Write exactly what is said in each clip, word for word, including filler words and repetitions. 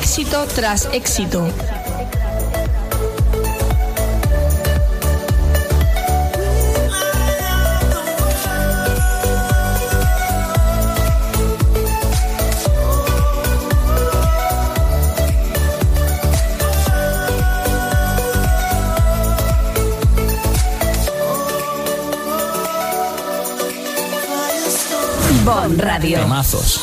Éxito tras éxito. Bon Radio. Temazos.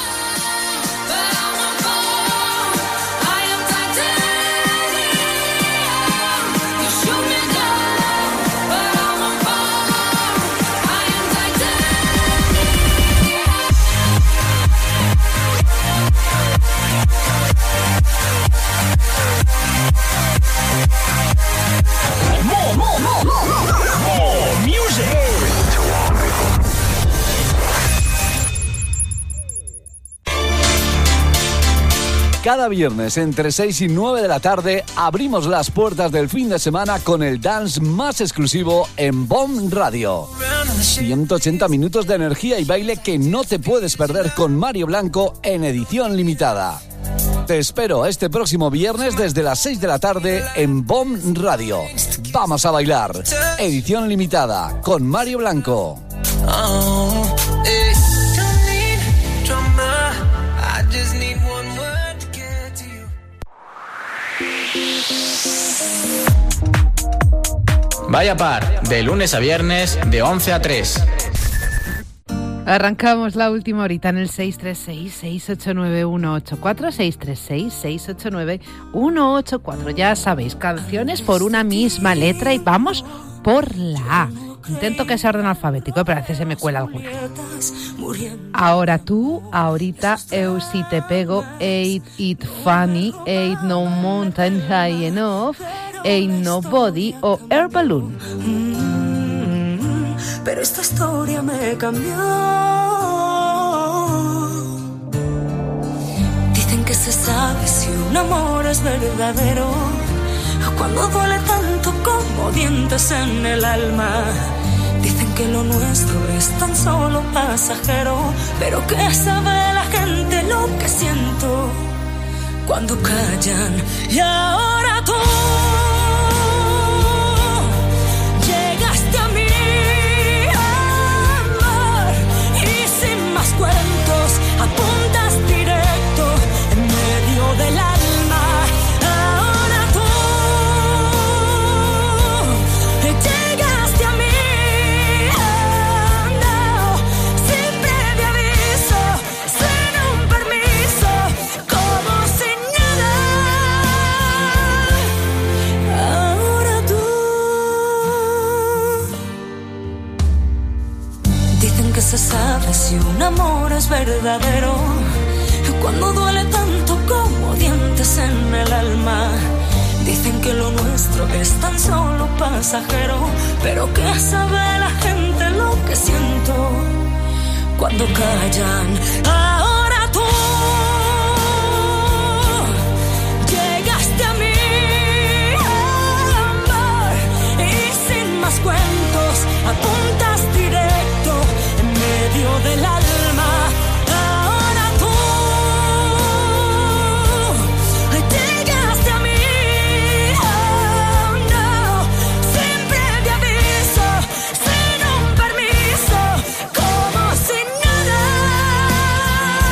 Cada viernes entre seis y nueve de la tarde abrimos las puertas del fin de semana con el dance más exclusivo en Bon Radio. ciento ochenta minutos de energía y baile que no te puedes perder con Mario Blanco en edición limitada. Te espero este próximo viernes desde las seis de la tarde en Bon Radio. Vamos a bailar. Edición limitada con Mario Blanco. Oh, eh. Don't need drama. I just need one word to get to you. Vaya par, de lunes a viernes, de once a tres. Arrancamos la última horita en el seis tres seis, seis ocho nueve, uno ocho cuatro, seis tres seis, seis ocho nueve, uno ocho cuatro. Ya sabéis, canciones por una misma letra y vamos por la A. Intento que sea orden alfabético, pero a veces se me cuela alguna. Ahora tú, ahorita, eu si te pego, ain't it funny, ain't no mountain high enough, ain't nobody o air balloon. Mm, pero esta historia me cambió. Dicen que se sabe si un amor es verdadero cuando duele tanto como dientes en el alma. Dicen que lo nuestro es tan solo pasajero, pero que sabe la gente lo que siento cuando callan. Y ahora tú llegaste a mí, amor, y sin más cuentos apuntas directo en medio del alma. Se sabe si un amor es verdadero cuando duele tanto como dientes en el alma. Dicen que lo nuestro es tan solo pasajero, pero que sabe la gente lo que siento cuando callan. Ahora tú llegaste a mí, amor, y sin más cuentos apuntas directo medio del alma. Ahora tú llegaste a mí, oh no, sin previo aviso, sin un permiso, como si nada.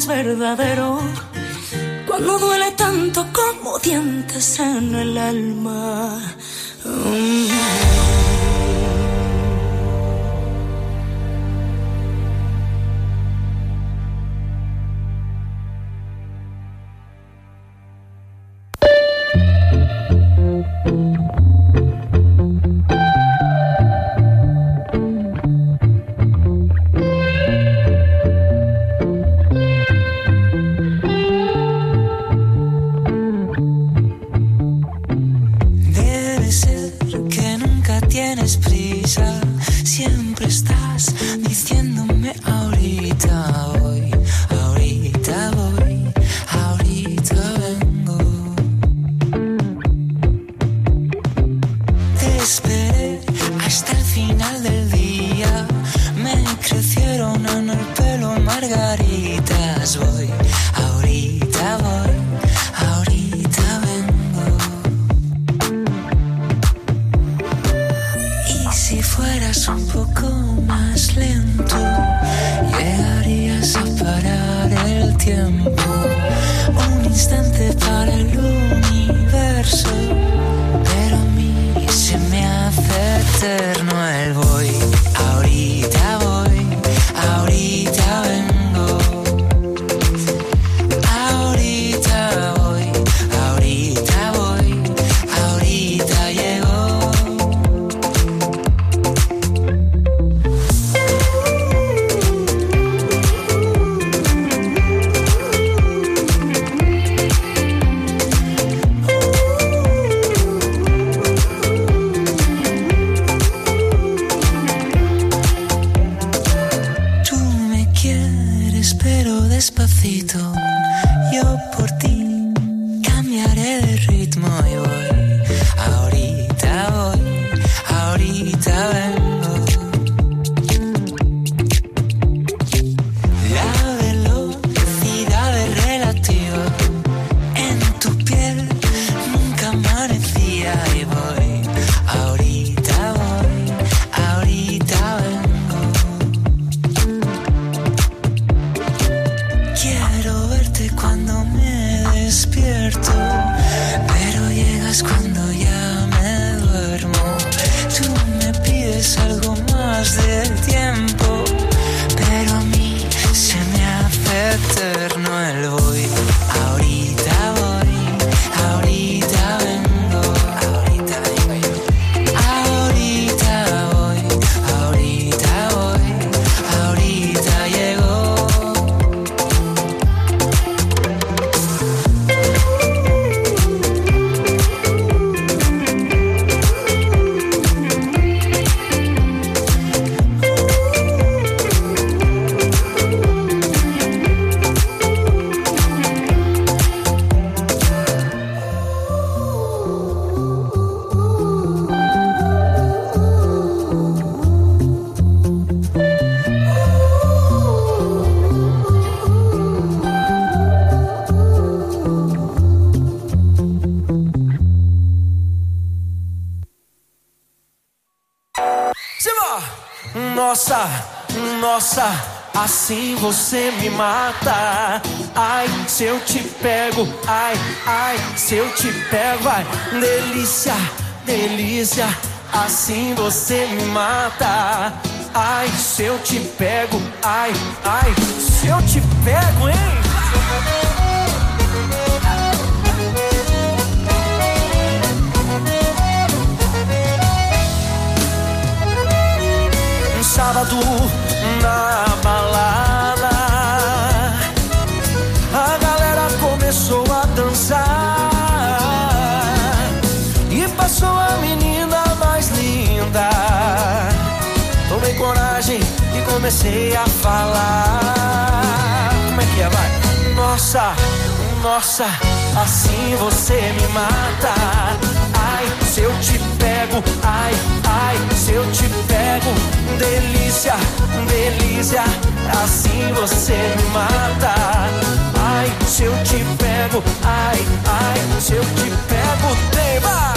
es verdadero, cuando duele tanto como dientes en el alma. Mm. Nossa, nossa, assim você me mata. Ai, se eu te pego, ai, ai, se eu te pego, ai, delícia, delícia, assim você me mata. Ai, se eu te pego, ai, ai, se eu te pego, hein? Sábado na balada, a galera começou a dançar e passou a menina mais linda. Tomei coragem e comecei a falar. Como é que é, vai? Nossa, nossa, assim você me mata. Ai, se eu te pego, ai, ai, se eu te pego, delícia, delícia, assim você me mata. Ai, se eu te pego, ai, ai, se eu te pego, tema.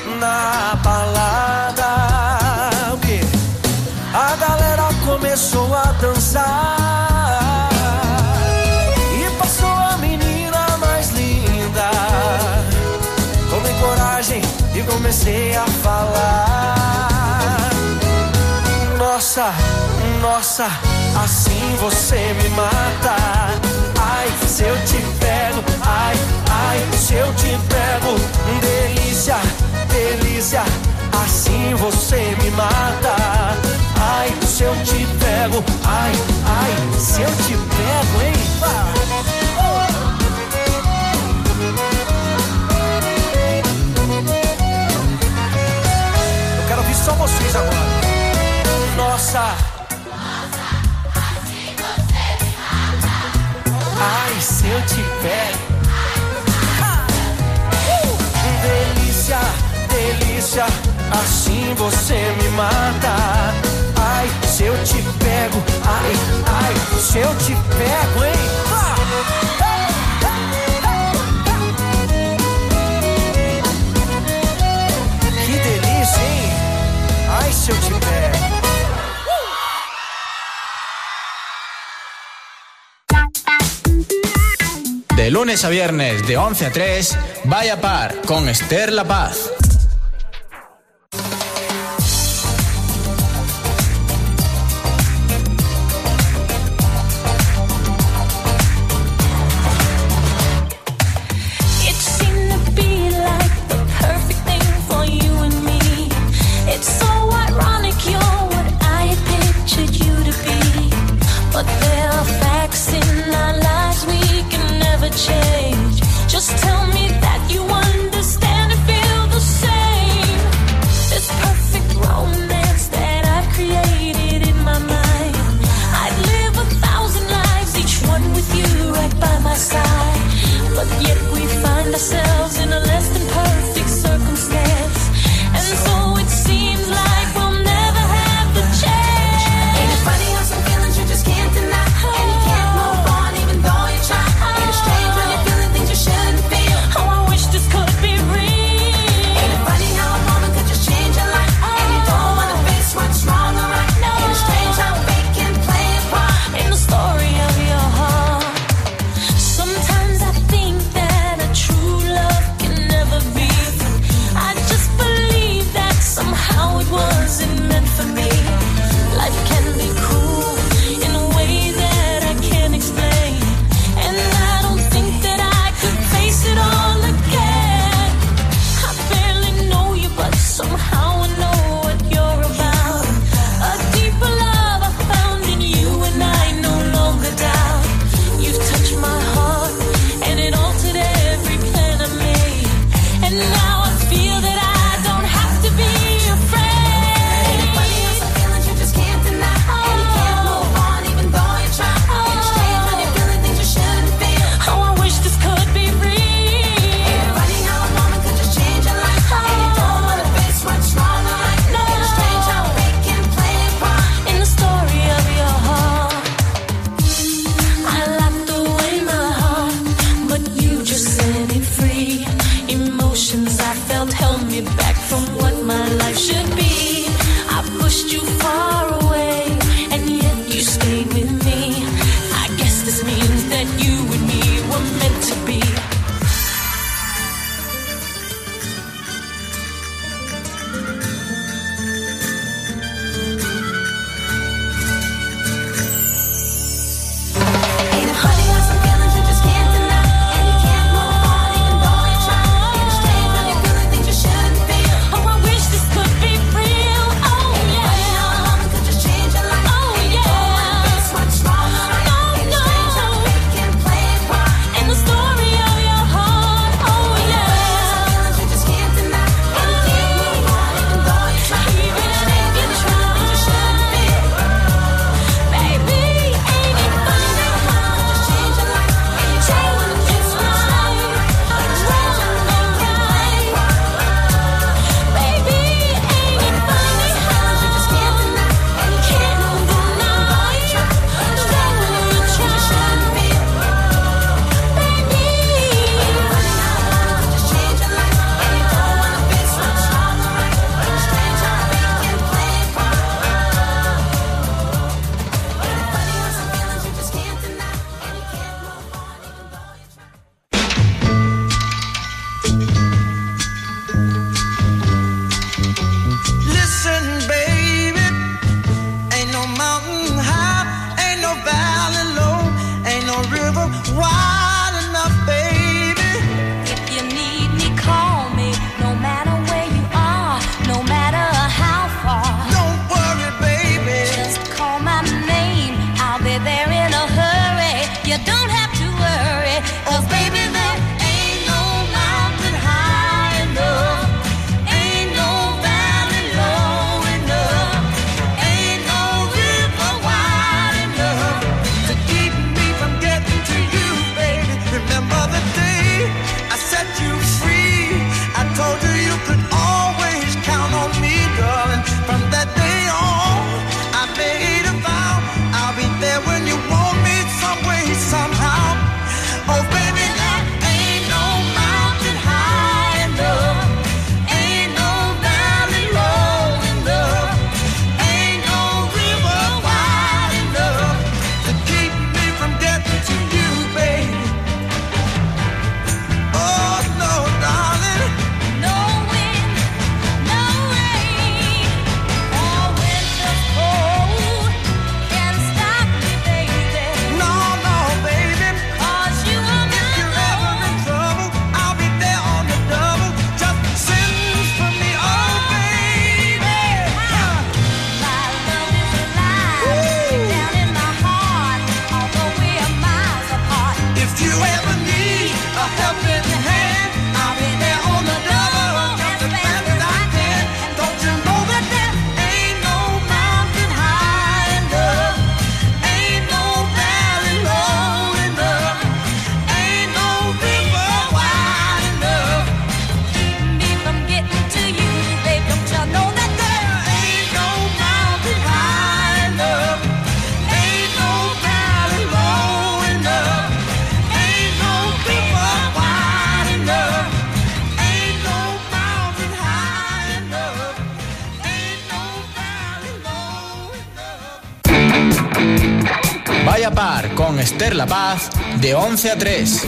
na balada. O quê? A galera começou a dançar e passou a menina mais linda. Tomei coragem e comecei a falar. Nossa, nossa, assim você me mata. Ai, se eu te pego, ai, ai, se eu te pego. Delícia, delícia, assim você me mata. Ai, se eu te pego, ai, ai, se eu te pego, hein? Eu quero ouvir só vocês agora. Nossa, ai, se eu te pego. Uh! Delícia, delícia, assim você me mata. Ai, se eu te pego. Ai, ai, se eu te pego, hein? Ah! Que delícia, hein? Ai, se eu te pego. De lunes a viernes, de once a tres, Vaya Par, con Esther La Paz. Change. Just tell me that you understand and feel the same. This perfect romance that I've created in my mind. I'd live a thousand lives, each one with you right by my side. But yet we find ourselves in a less than perfect circumstance. And so it seems like we'll never have the chance. Ain't it funny how some feelings you just can't deny, and you can't move on even though you try. Ain't it strange when you're feeling things you shouldn't feel? Oh, I wish this could be real. Ain't it funny how a moment could just change your life, and you don't wanna face what's wrong or right? No. Ain't it strange how fate can play a part in the story of your heart? Sometimes I think that a true love can never be. I just believe that somehow it wasn't meant for me. Life can be cruel in a way that I can't explain, and I don't think that I could face it all again. I barely know you, but somehow I know what you're about. A deeper love I found in you, and I no longer doubt. You've touched my heart, and it altered every plan I made. And now I feel that I don't have to be afraid. Ain't it funny how some feelings you just can't deny, and you can't move on even though you try. Ain't it strange when you're feeling things you shouldn't feel? Oh, I wish this could be real. Ain't it funny how a moment could just change your life, and you don't wanna face what's wrong or right? No. Ain't it strange how fate can play a part in the story of your heart? I locked away my heart, but you just set it free. Emotions I felt held me back from what my life should be. I pushed you far away, and yet you stayed with me. I guess this means that you and me were meant to be. Ain't it funny how some feelings you just can't deny, and you can't move on even though you try. Ain't it strange when you're feeling things you shouldn't feel? Oh, I wish this could be real. Oh, ain't it funny how a moment could just change your life, oh, and you don't wanna face what's wrong or right? No, ain't it strange how fate can play a part in the story of your heart? Oh, yeah. Ain't it funny how some feelings you just can't deny, and you can't move on even though Vaya Par con Esther La Paz de once a tres.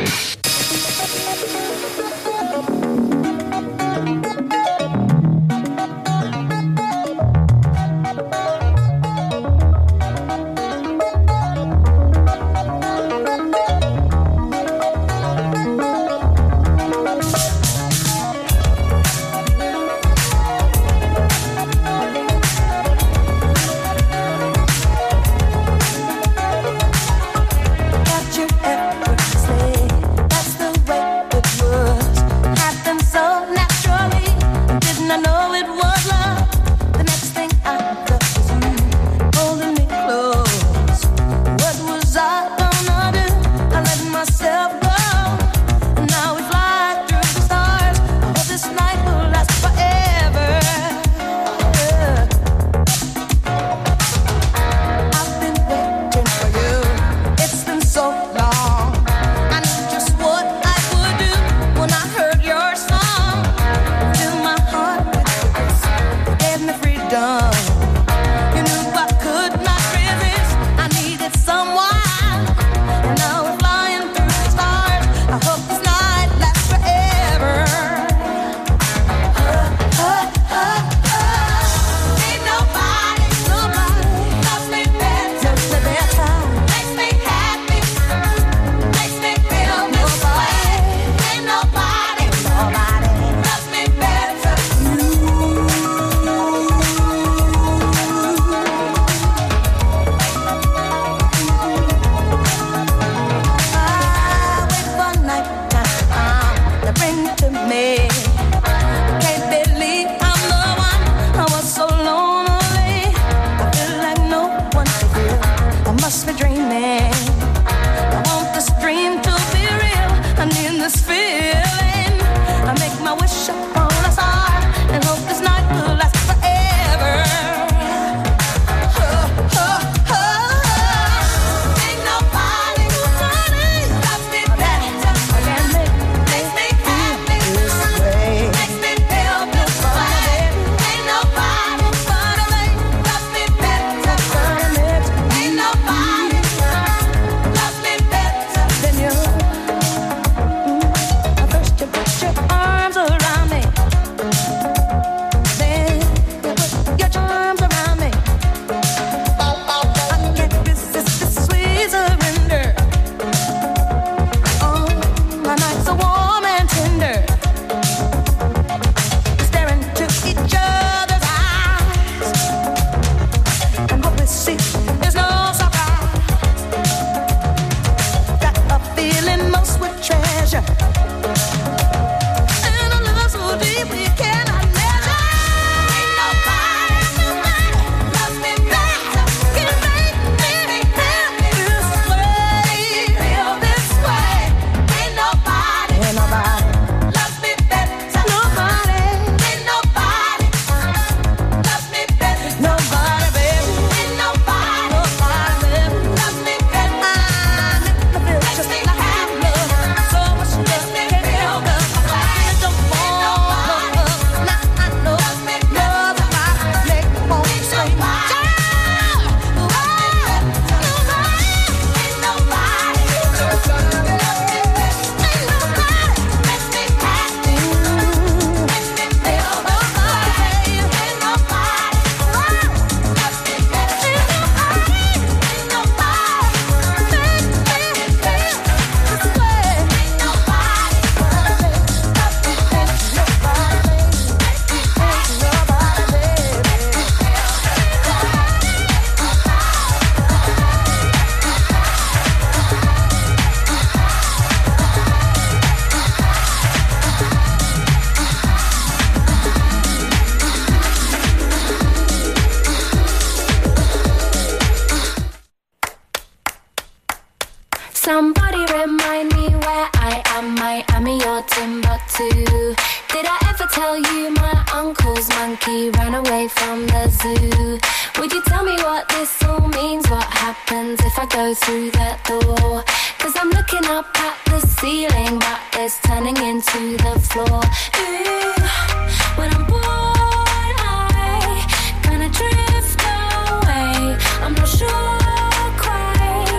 Somebody remind me where I am, Miami or Timbuktu. Did I ever tell you my uncle's monkey ran away from the zoo? Would you tell me what this all means? What happens if I go through that door? Cause I'm looking up at the ceiling, but it's turning into the floor. Ooh, when I'm bored, I kinda drift away. I'm not sure quite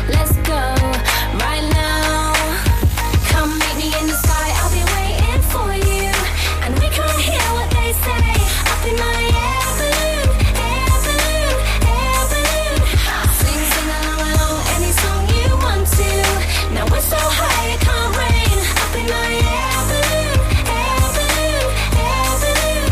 let's go right now. Come meet me in the sky, I'll be waiting for you. And we can't hear what they say. Up in my air balloon, air balloon, air balloon. Sing, sing along, along, any song you want to. Now we're so high it can't rain. Up in my air balloon, air balloon, air balloon.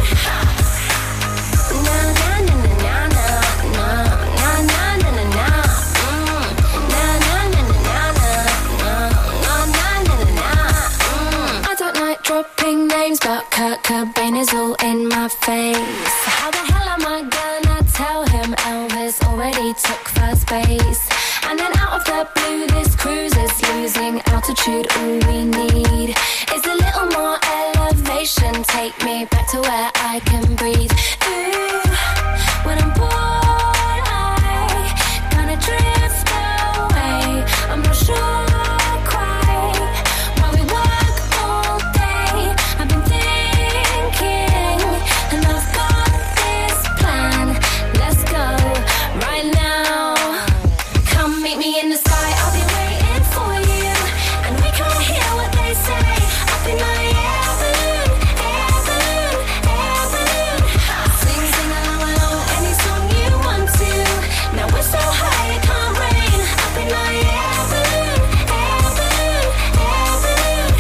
Na na na na na na na na na na na. Mm. Na na na na na na na na na na na. Mm. I don't like dropping names, but Kurt Cobain is all in my face. How the hell am I gonna tell him Elvis already took first base? And then out of the blue, this cruise is losing altitude. All we need is a little more elevation. Take me back to where I can breathe. Ooh, when I'm bored, I gonna drift away. I'm not sure quite why we work all day. I've been thinking, and I've got this plan. Let's go right now. Come meet me in the sky, I'll be waiting for you. And we can't hear what they say. Up in my air balloon, air balloon, air balloon. Sing, sing along, along, any song you want to. Now we're so high it can't rain. Up in my air balloon, air balloon, air balloon.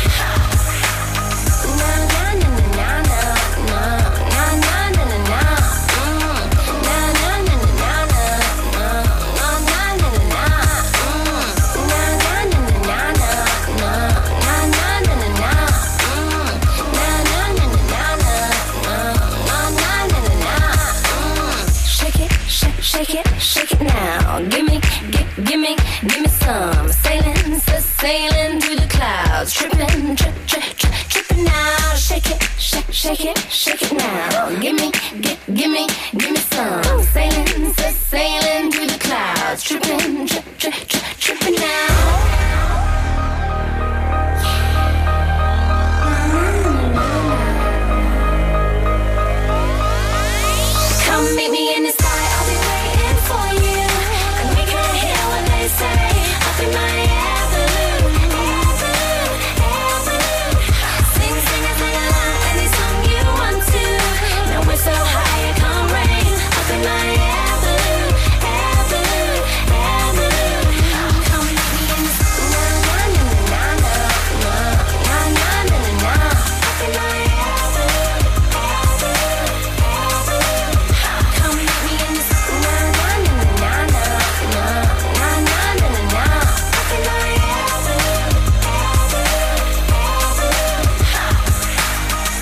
Na na na na na na na na na na na. Mm. Na na na na na na na na na na na. Mm. Na na na na na na na na na na na na. Mm. Na na na na na na na na na na na. Mm. Shake it, shake, shake it, shake it now. Gimme, gi- gimme, gimme some. Sailing, so sailing through the clouds. Tripping, trip, trip, trip, tripping now. Shake it, shake, shake it, shake it now. Gimme, gi- gimme, gimme some. Sailing, so sailing through the clouds. Tripping, trip, trip, trip, tripping now. Come meet me in the sky, I'll be waiting for you. And we can't hear what they say. Up in my air balloon, air balloon, air balloon. Sing, sing and sing along, any song you want to. Now we're so high it can't rain. Up in my air balloon, air balloon, air balloon. Come meet me in the na na na na na na na na na na na. Up in my air balloon, air balloon, air balloon. Come meet me in the na na na na na na na na na na na. Up in my air balloon, air balloon, air balloon.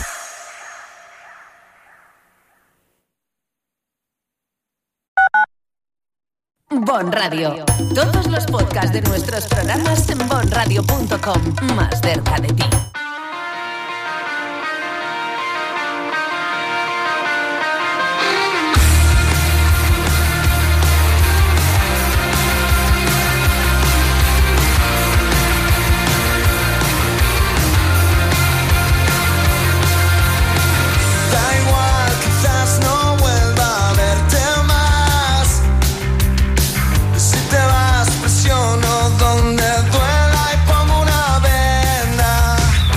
Bon Radio. Todos los podcasts de nuestros programas en bon radio punto com. Más cerca de ti. Da igual, quizás no vuelva a verte más. Si te vas, presiono donde duela y pongo una venda.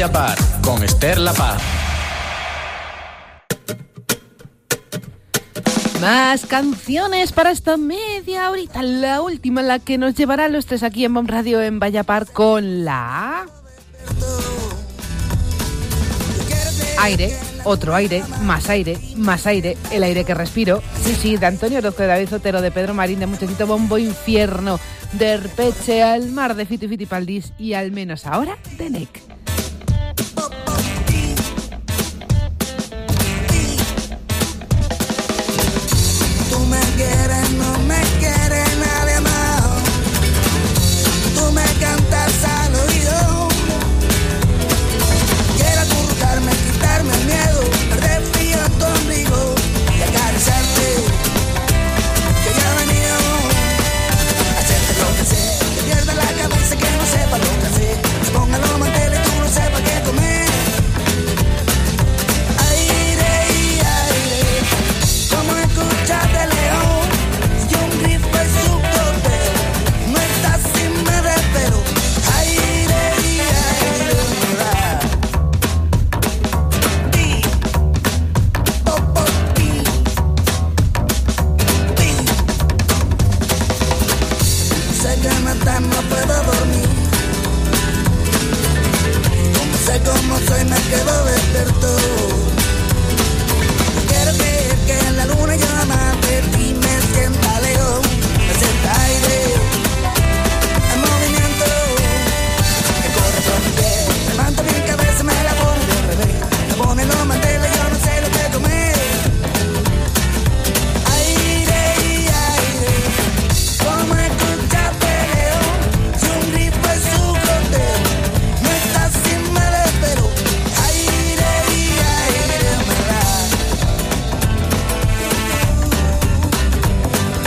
Vaya Par con Esther La Paz. Más canciones para esta media horita, la última, la que nos llevará a los tres aquí en Bomb Radio en Vaya Par con la... Aire, otro aire, más aire, más aire, el aire que respiro. Sí, sí, de Antonio Orozco, de David Otero, de Pedro Marín, de Muchachito Bombo Infierno, de Erpeche al mar, de Fiti Fiti Paldís y al menos ahora de Nick. Tú me quieres, no me quiere nadie más. Tú me cantas al oído. Quiero acurrucarme, quitarme el miedo, perder frío en tu ombligo y acariciarte, que ya he venido a hacerte lo que sé, que pierda la cabeza, que no sepa lo que sé, se ponga los manteles y tú no sepas qué comer. Aire, aire, como escucharte león, y un grifo es su cordero, no estás sin me desespero. Aire, aire, sé que me estás, no puedo dormir. Como sé cómo soy, me quedo despierto. Quiero creer que en la luna yo amante y me sienta lejos. Me sienta aire en movimiento, que corre por mi piel. Levanto mi cabeza, me la pone de revés. Me pone los manteles, yo no sé lo que comer. Aire, aire, como escucharte león, si un grifo es su cordero, no estás sin me desespero. Aire, aire, me da.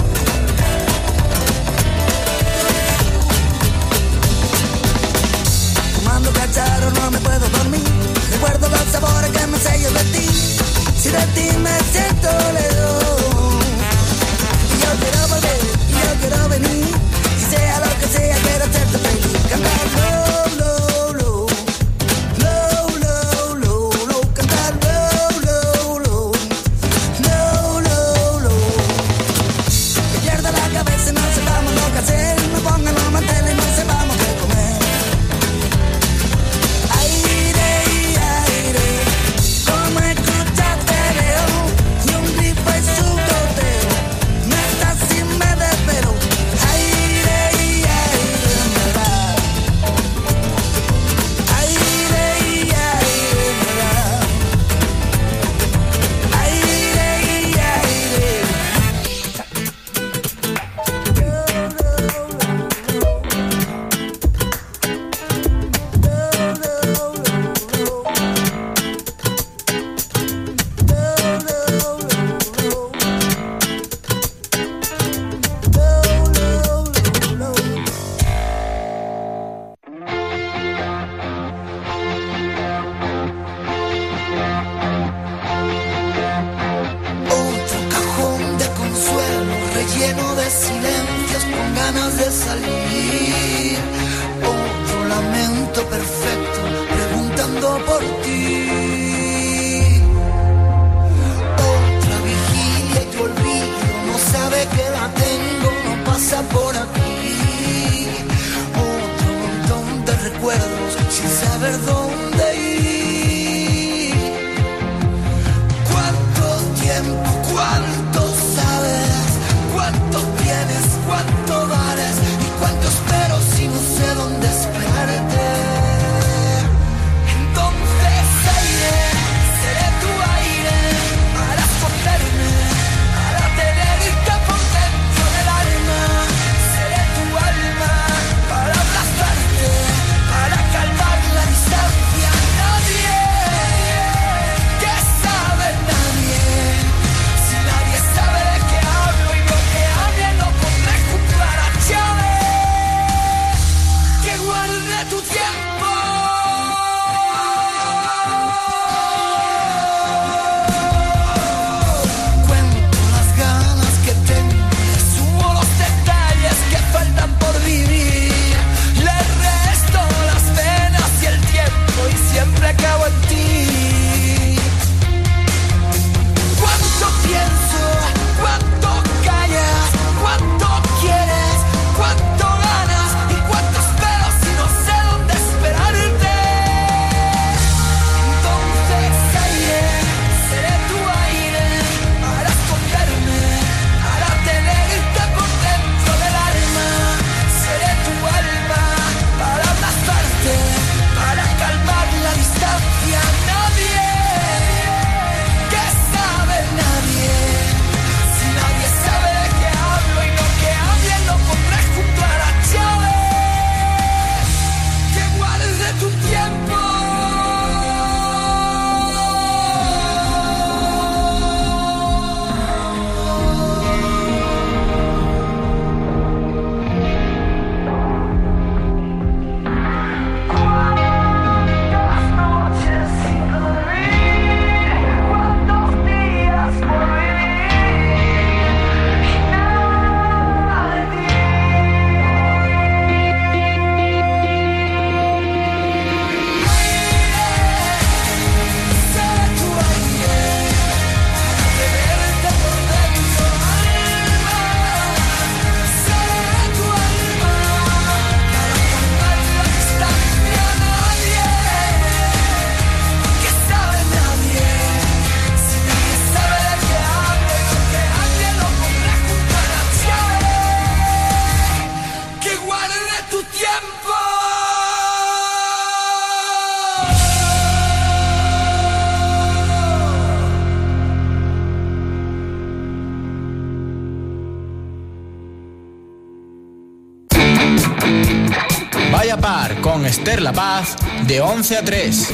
Par con Esther La Paz de once a tres.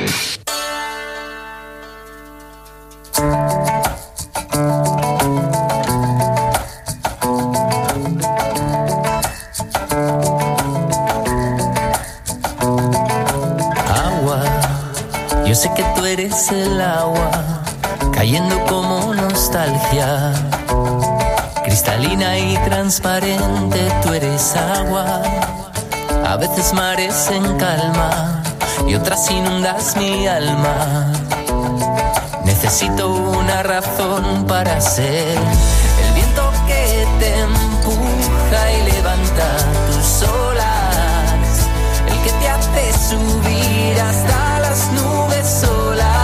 Agua, yo sé que tú eres el agua, cayendo como nostalgia. Cristalina y transparente, tú eres agua. A veces mares en calma y otras inundas mi alma. Necesito una razón para ser el viento que te empuja y levanta tus olas, el que te hace subir hasta las nubes solas.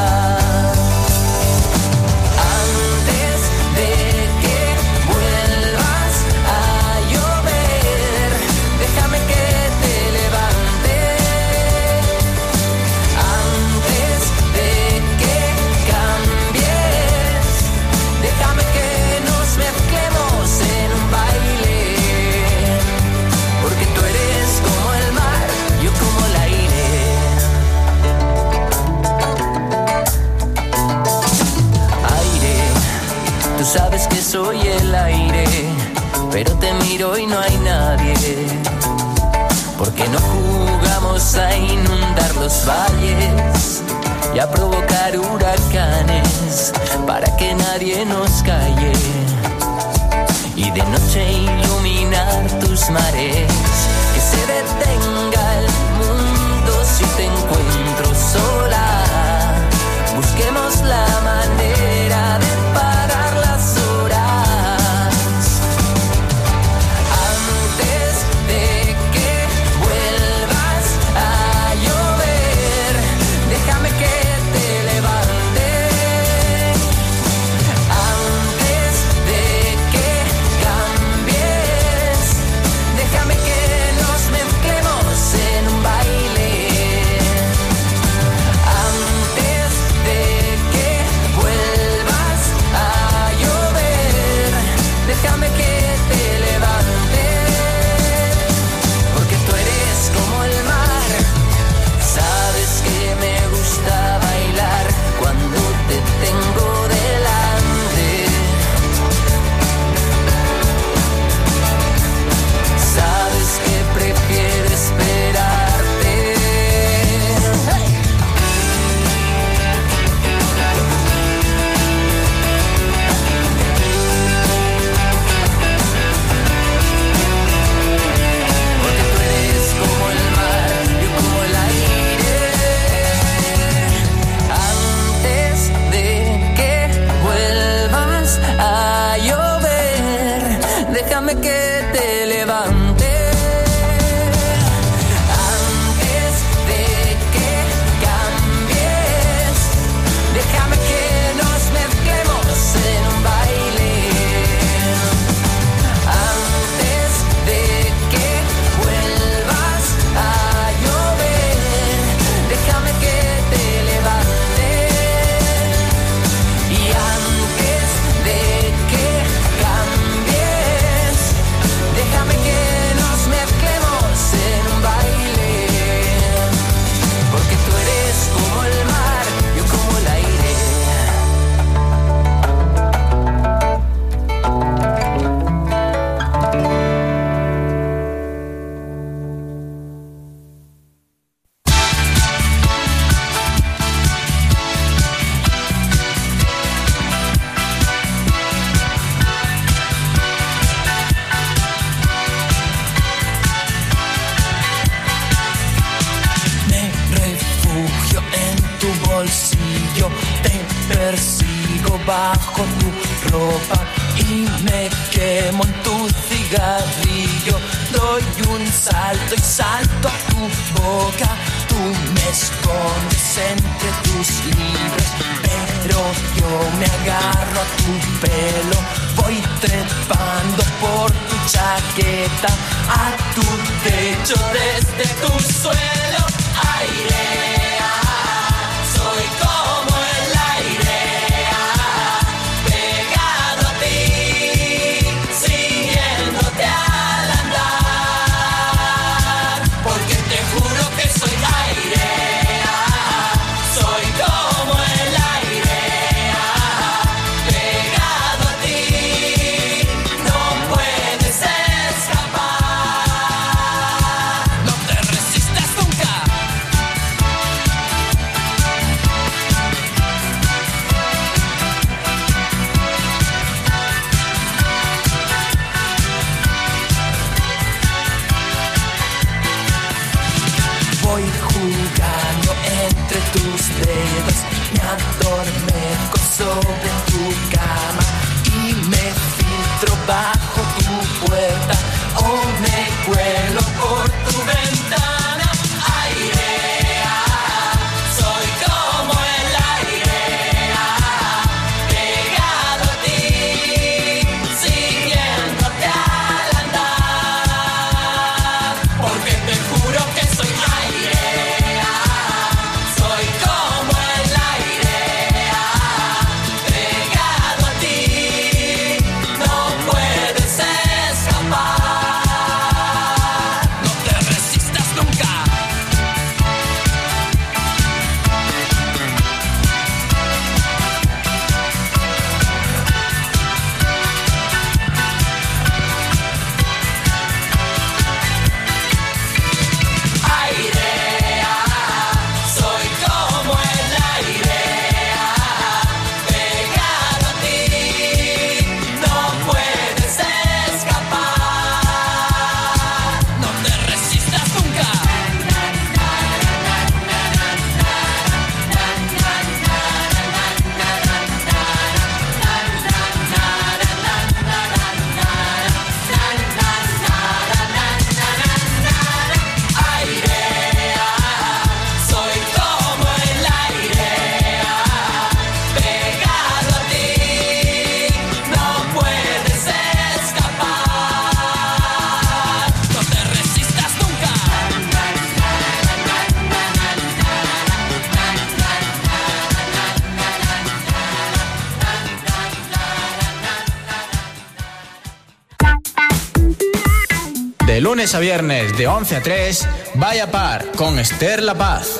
Sabes que soy el aire, pero te miro y no hay nadie. Porque no jugamos a inundar los valles y a provocar huracanes para que nadie nos calle. Y de noche iluminar tus mares, que se detenga el mundo si te encuentro sola. Busquemos la manera de parar las horas antes de que vuelvas a llover. Déjame que te levante antes de que cambies. Déjame que nos mezclemos en un baile antes de que vuelvas a llover. Déjame que te levante, porque tú eres como el mar. Sabes que me gusta bailar cuando te tengo delante. Sabes que prefiero esperarte. ¡Hey! Porque tú eres como el mar, yo como el aire. Antes de que vuelvas a llover, déjame que te levante. Antes de que cambies, déjame que nos mezclemos en un baile antes de que vuelvas a llover. Déjame que te levante y antes de que cambies, déjame que nos mezclemos en un baile, porque tú eres como el mar, yo como el aire. Me refugio en tu bolsillo, te persigo bajo tu ropa y me quemo en tu cigarrillo. Doy un salto y salto a tu boca, tú me escondes entre tus libros, pero yo me agarro a tu pelo. Voy trepando por tu chaqueta a tu techo desde tu suelo. Aire, ah, soy como el aire, ah, pegado a ti, siguiéndote al andar, porque Lunes a viernes de once a tres, Vaya Par con Esther La Paz.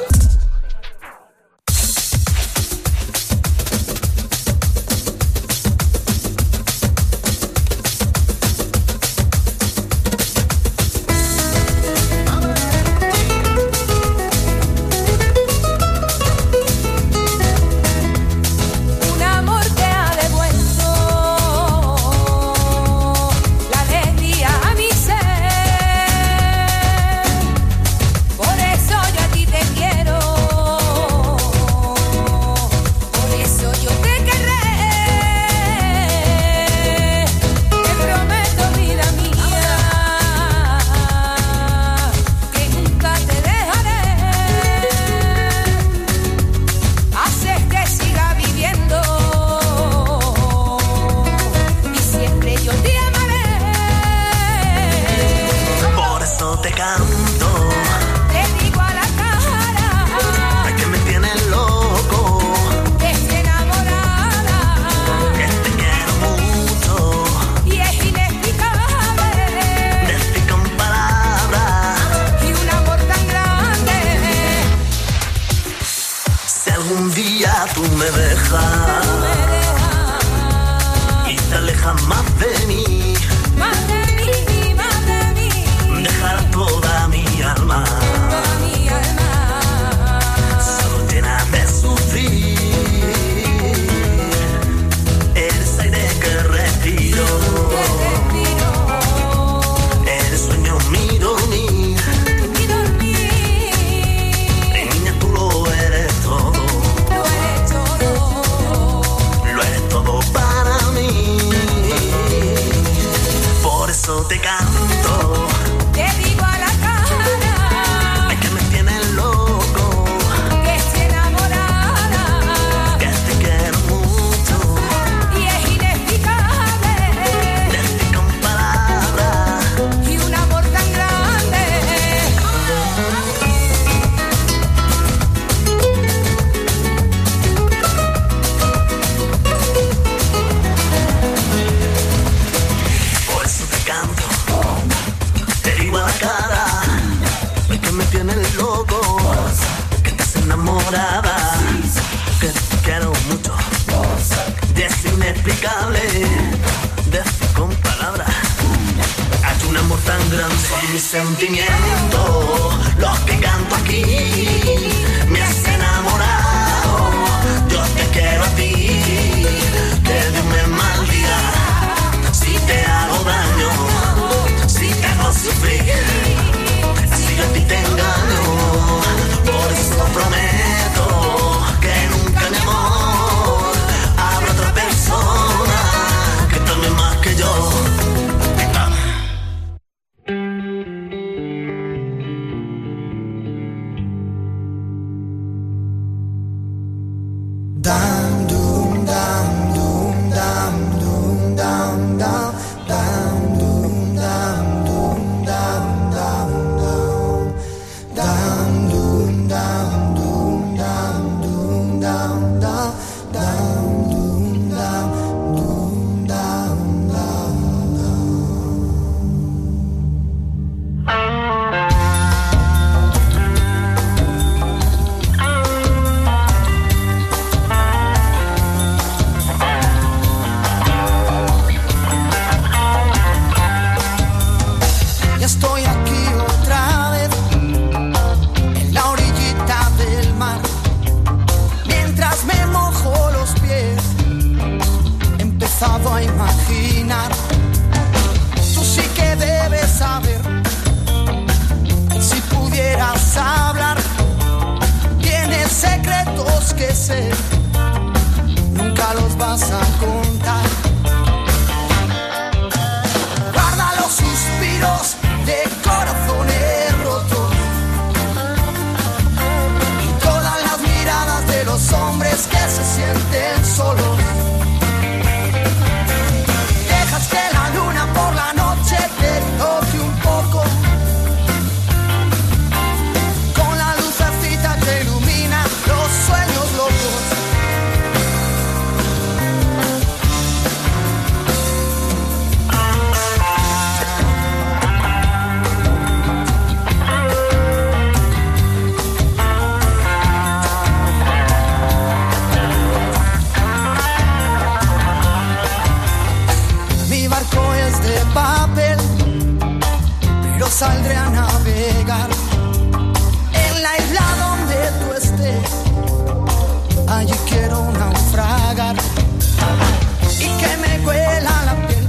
quiero naufragar y que me huela la piel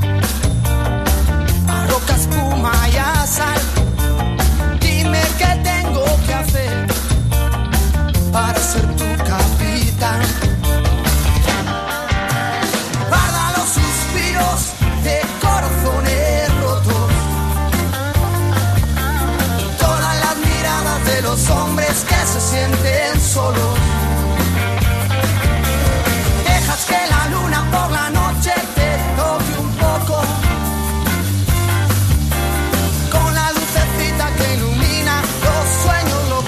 a roca, espuma y a sal. Dime qué tengo que hacer para ser tu capitán. Guarda los suspiros de corazones rotos y todas las miradas de los hombres que se sienten solos. Dejas que la luna por la noche te toque un poco con la lucecita que ilumina los sueños locos.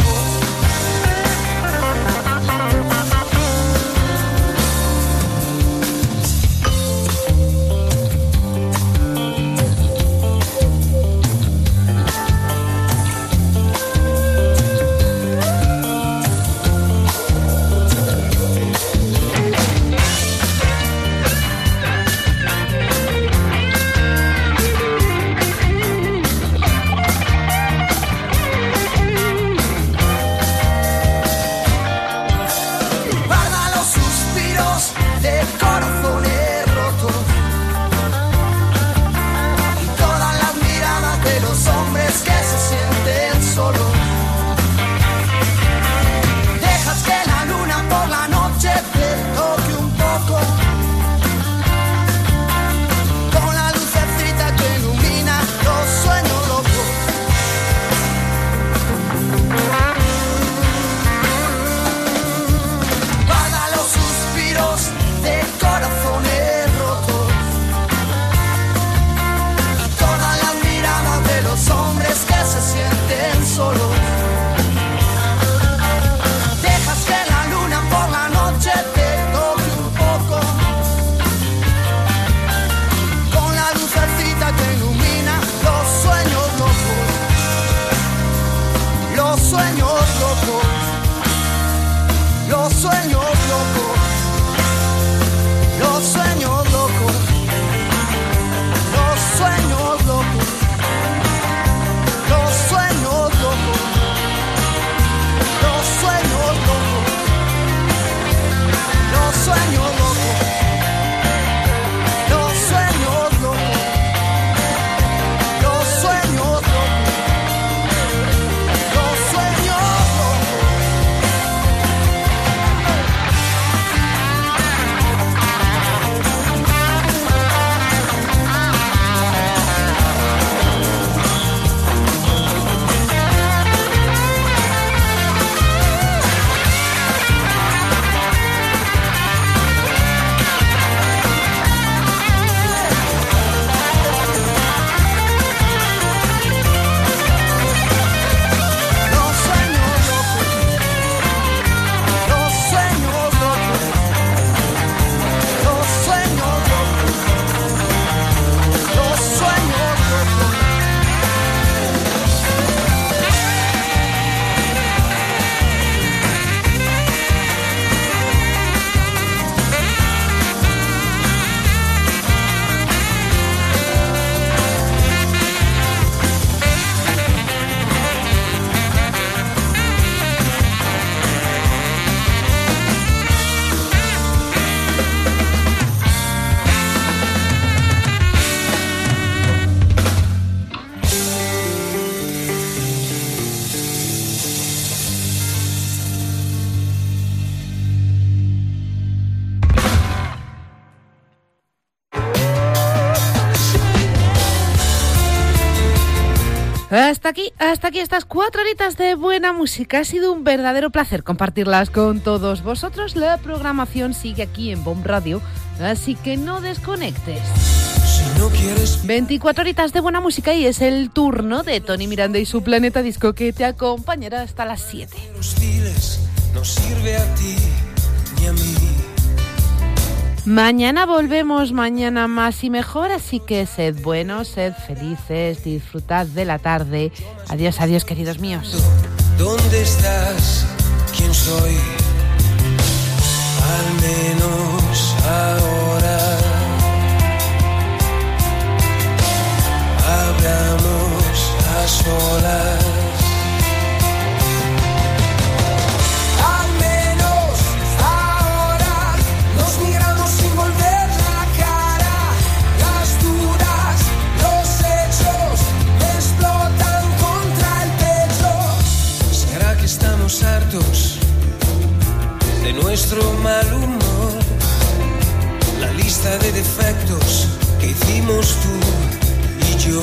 Hasta aquí, hasta aquí estas cuatro horitas de buena música. Ha sido un verdadero placer compartirlas con todos vosotros. La programación sigue aquí en Bomb Radio, así que no desconectes. Si no quieres... veinticuatro horitas de buena música y es el turno de Tony Miranda y su Planeta Disco, que te acompañará hasta las siete. Hostiles no sirve a ti ni a mí. Mañana volvemos, mañana más y mejor, así que sed buenos, sed felices, disfrutad de la tarde. Adiós, adiós, queridos míos. ¿Dónde estás? ¿Quién soy? Al menos ahora hablamos a solas. Al menos ahora bola de defectos que hicimos tú y yo.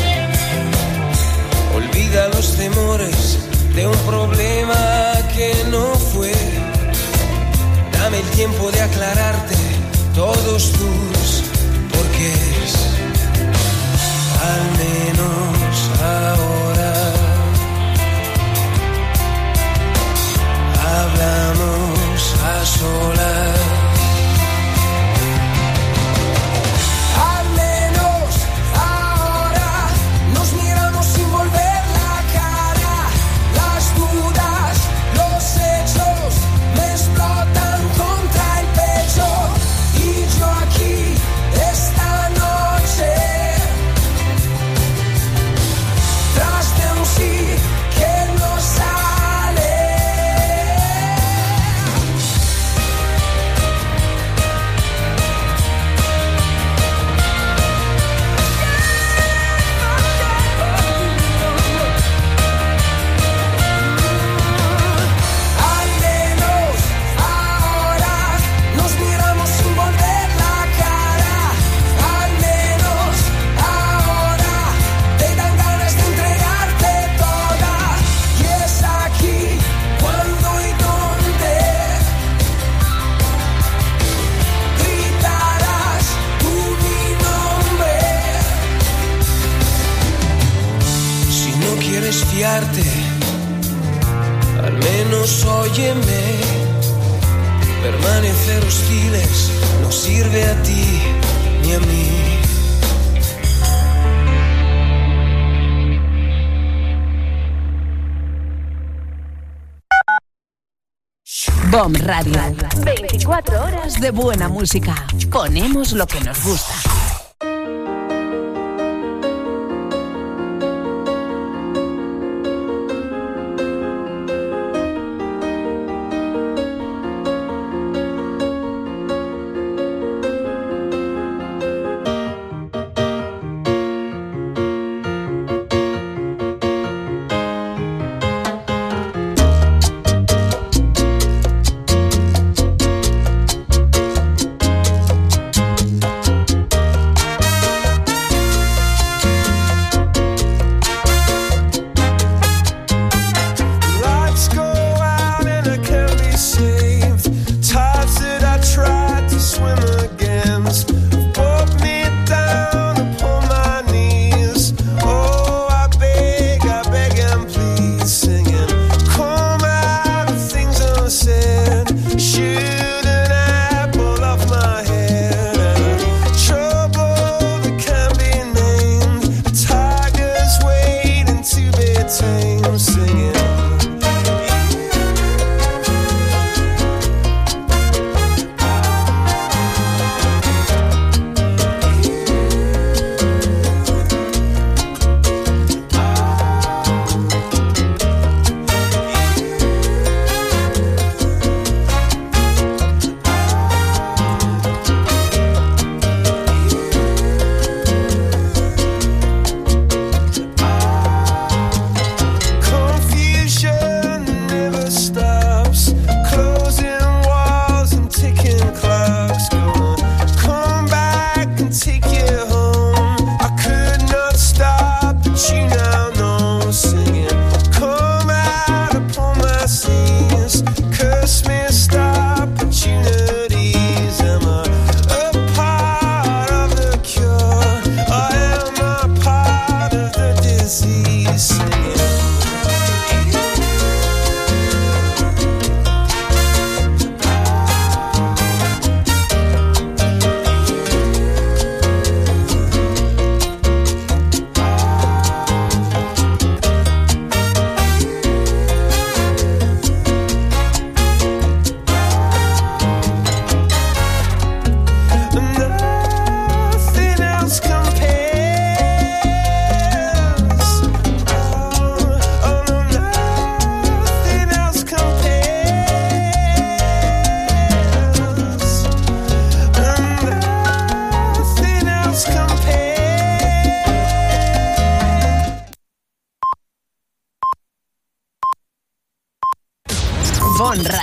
Olvida los temores de un problema que no fue. Dame el tiempo de aclararte todos tus porqués. Al menos ahora hablamos a solas. Al menos ahora nos miramos sin volver la cara. Las dudas, los hechos me explotan contra el pecho. Y yo aquí esta noche, tras de un sí que no sale. Al menos ahora nos miramos sin volver la cara. Al menos ahora te dan ganas de entregarte toda. Y es aquí cuando y donde gritarás tú mi nombre. Si no quieres fiarte, al menos óyeme. Permanecer hostiles no sirve a ti ni a mí. BOM Radio. veinticuatro horas de buena música. Ponemos lo que nos gusta.